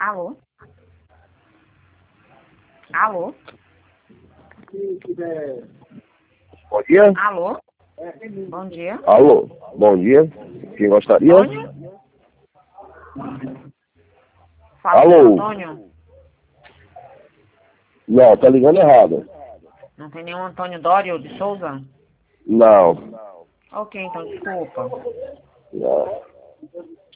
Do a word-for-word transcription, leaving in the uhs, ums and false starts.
Alô? Alô? Bom dia. Alô? Bom dia. Alô. Bom dia. Quem gostaria? Antônio? Fala com Alô. o Antônio? Não, tá ligando errado. Não tem nenhum Antônio Dório de Souza? Não. Ok, então desculpa. Não.